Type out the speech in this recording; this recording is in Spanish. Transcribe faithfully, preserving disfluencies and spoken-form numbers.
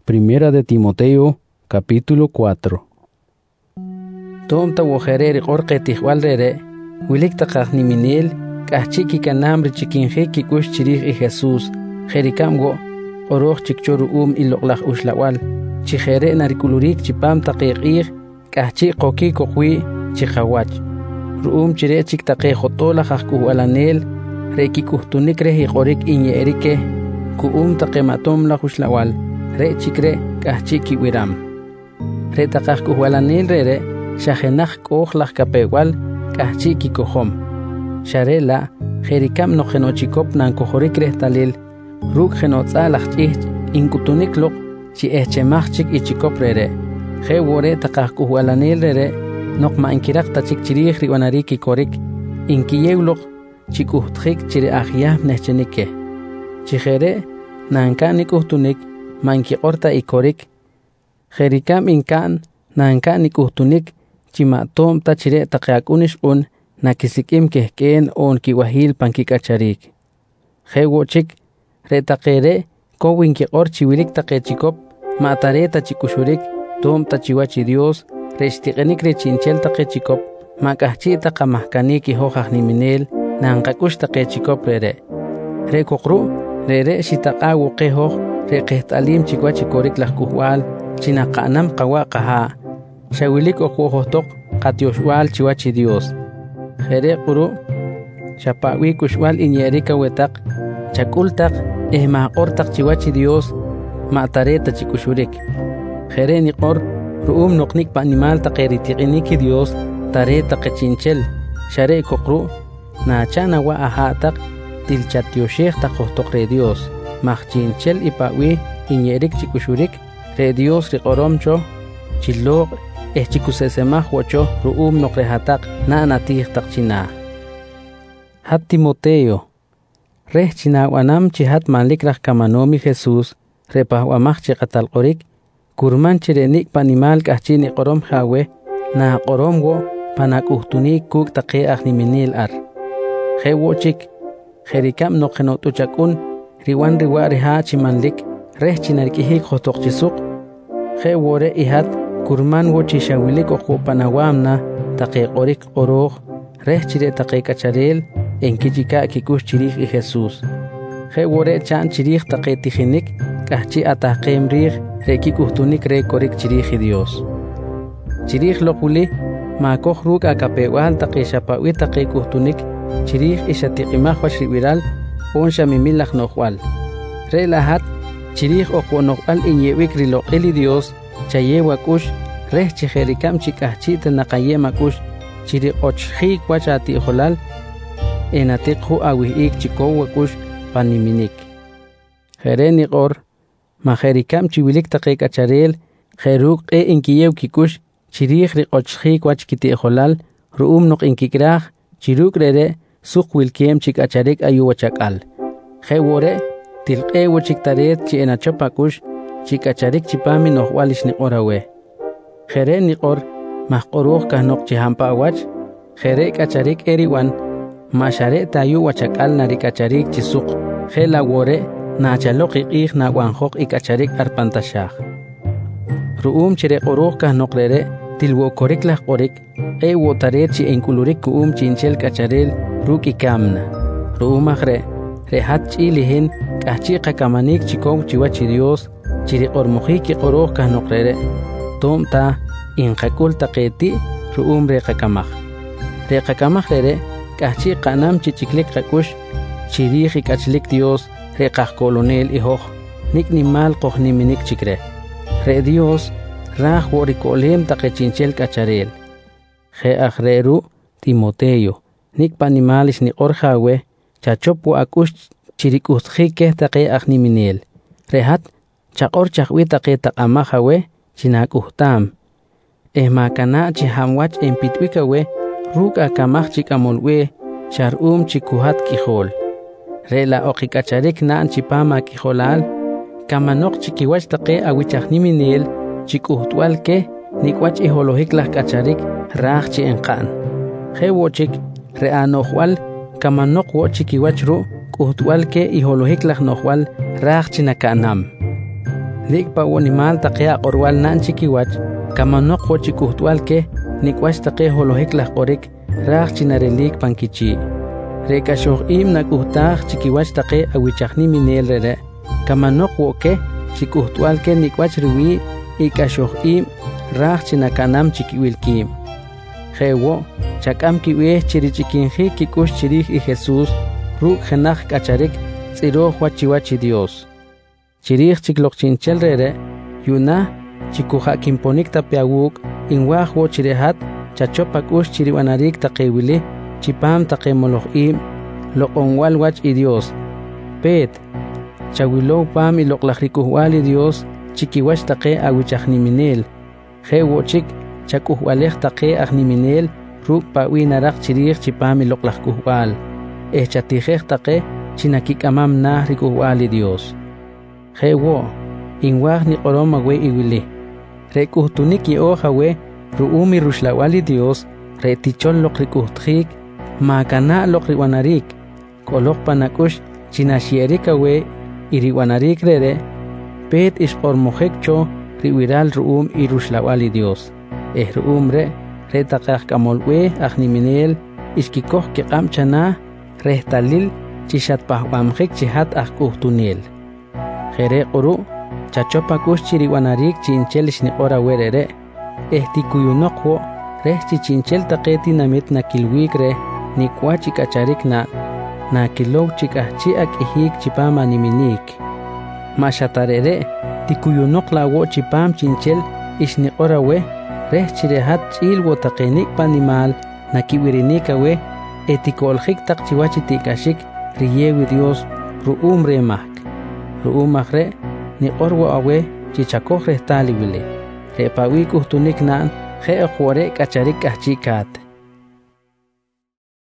Primera de Timoteo, capítulo cuatro. Tomta wojereri qorqe tihwalrere, wilikta qajniminil, kahchiki kanamri chikinjeki kush chirij i Jesús, jerikamgo, oroch chikchoru um iloqlaj uxlawal, chijere narikulurik chipam taqiqij, kahchi qoki koqwi, chijawach. Ruum chire chik taqe jotola jajkuhualanel, rekikuhtunik rehi qorik inyeerike, kuum taqematom la uxlawal, re chikre kahchiki wiram. Re taqajkuhualanel rere, shajenaj kojlaj kapewal, kahchiki kohom. Sharela, jerikam no genochikop nan kojorik rehtalil, ruk genotzalaj chich, inkutunikloq, chi echemachik ichikop rere. Je wore taqajkuhualanel rere, nok ma inkirak tachik chirij riwanariki korik, inkiyeuloq, chikuhtjik chiri ahyah nehchenike. Chijere, nankanikuhtunik, ma inkiorta ikorik, jerikam inkan, nankanikuhtunik, chimatom tachire taqeakunish un, nakisikim kehken on kiwahil pankikacharik. Jewochik, retaqere, kowin kior chiwilik taqechikop, maatareta chikushurik, tom tachiwachi Dios, rechtiqenik rechinchel taqechikop, makahchi taqamahkaniki hojajniminel, nanqakush taqechikop rere. Rekokru, rere shitaqawu qehoj, reqehtalim chikwachikorik lajkuhwal, chinaqanam qawa qaha. Shawilik okwojotok, qatyoshwal chiwachi Dios. Jere quru, shapawi kushwal inyerika wetak, chakultak, ehmaqortak chiwachi Dios, maatareta chikushurik. Jere niqor, ruum noqnik pa animal taqeritiqiniki Dios, tareta qechinchel, share kokru, nachana wa ahatak, tilchatyoshek taqohtok re Dios, maqchinchel ipawi inyerik chikushurik, re Dios riqoromcho, chilok, eh chikusesemaj wocho ruum noqrehatak na natih taqchina. Hat Timoteo, reh chinawanam chihat manlikraj kamanomi Jesús, repahwamaj chiqatalqorik, kurman chirenik panimal kahchini qorom jawe, na qoromwo panakuhtunik kuk taqe ajniminil ar. Jewochik, jerikam noqenotuchakun, riwan riwa riha chimanlik, reh chinarkihik jotoqchisuk, jewore ihat, kurman wo chishawilik oqo panawamna, taqe qorik qoroj, reh chire taqe kacharel, enkichika kikush chirij i Jesús. Jewore chan chirij taqe tijinik, kahchi ataqem rij, rekikuhtunik re korik chirij i Dios. Chirij loquli, makoj ruk akapewal taqe shapawi taqe kuhtunik, chirij ishatiqimaj washriwiral, on shamimilaj nohwal. Re lahat, chirij oqo nohwal inyewik riloqili Dios, chayewa kush, reh chijerikam chikahchita naqayema kush, chiri ochjik wachati holal, enatiqhu awihik chikowa kush, paniminik. Jereni qor, majerikam chiwilik taqe kacharel, jeruk e inkiyew kikush, chirij riqochjik wachkiti holal, ruum noq inkikraj, chiruk rere, suq wilkiem chikacharik ayuwachakal. Jewore, tilqe wachiktaret chi enachopakush, chikacharik chipami nohwalish ni orawe. Jere ni or, mahqoruj kahnoq chihampawach, jere kacharik eriwan, mashare tayu wachakal narikacharik chisuk, jela wore, nachalok iqij na wanjok ikacharik arpantashaj. Ruum chire qoruj kahnoq rere, tilwo korik laj qorik, e wotaret chi enkulurik kuum chinchel kacharel, ruk ikamna. Ruum ajre, rehat chilihin, kahchi qakamanik chikow chiwachi Dios, chiri qormujiki qoruj kahnoq rere, tom ta, inqakul taqeti, ruum reqakamaj. Reqakamaj rere, kahchi qanam chichiklik qakush, chirij ikachlik Dios, reqaj kolonel ihoj, nik nimal qojniminik chikre. Re Dios, raj worikolem taqechinchel kacharel. Je ajreru, Timoteo, nik panimalish ni orjawe, chachopu akush chirikuhtjike taqe ajniminel. Rehat, chaqor chaqwi taqe taqamajawe, chinakuhtam. Ehmakana chihamwach empitwikawe, ruk akamaj chikamolwe, sharum chikuhat kijol. Rela oqikacharik naan chipama kijolal, kamanok chikiwach taqe awichajniminel, chikuhtwal ke, nikwach iholohik las kacharik, raj chi enqan. Jewochik, reanohwal, kamanok wo chikiwach ru, kuhtwal ke iholohik las nohwal, raj chinakanam. dik pa animal taqea qorwal nan chikiwach kamanok wo chikuhtwal ke nikwach taqe holohik las qorik raj chinarelik pankichi reka shoh im nakuhtaq chikiwach taqe awichaqni minel rere kamanok wo ke chikuhtwal ke nikwach riwi ikashoh im raj chinakanam chikiwilkim Jewo, chakam kiwe chirichikinji kikush chirij y Jesús, ruk jenaj kacharik, tziro huachiwachi Dios. Chirij chiklokchinchel rere, yuna, chikuja kimponik tapiawuk, inwaj wo chirehat, chachopakush chiriwanarik taqewili, chipam taqemolojim, loqonwal wach y Dios. Pet, chawilow pam y loqlajrikuhwal y Dios, chikiwach taqe awichajniminel. Jewo chik, chakuhwalej taqe agniminel ruk pawi narak chirij chipami loqlaj kuhwal echatijej taqe chinakikamam nah rikuhwali Dios jewo inwaj ni qoroma we iwili rekuhtunik yoja we ruumi rushlawali Dios retichol loqrikuhtjik makana loqriwanarik kolok panakush chinashierika we iriwanarik rere pet ishqormojekcho riwiral ruum irushlawali Dios eh umre retaqaj kamolwe agniminel iskikoh kiqam chana rehtalil chishat pahwamjik chihat ajkuhtunel jere quru chachopakush chiriwanarik chinchel shniqora werere ehtikuyunoqwo reh chichinchel taqeti namit nakilwik reh nikwachi kacharik na nakilow chikahchi akihik chipama niminik mashatarere tikuyunoq lawo chipam chinchel ishniqora we reh chirehat chil wo taqenik panimal nakiwirinika we etikoljik taq chiwachi tikashik riyewi Dios ruum remak ruumaj re ni qorwo awe chichakoj reh taliwile re pawi kuhtunik nan je ojwore kacharik kahchikat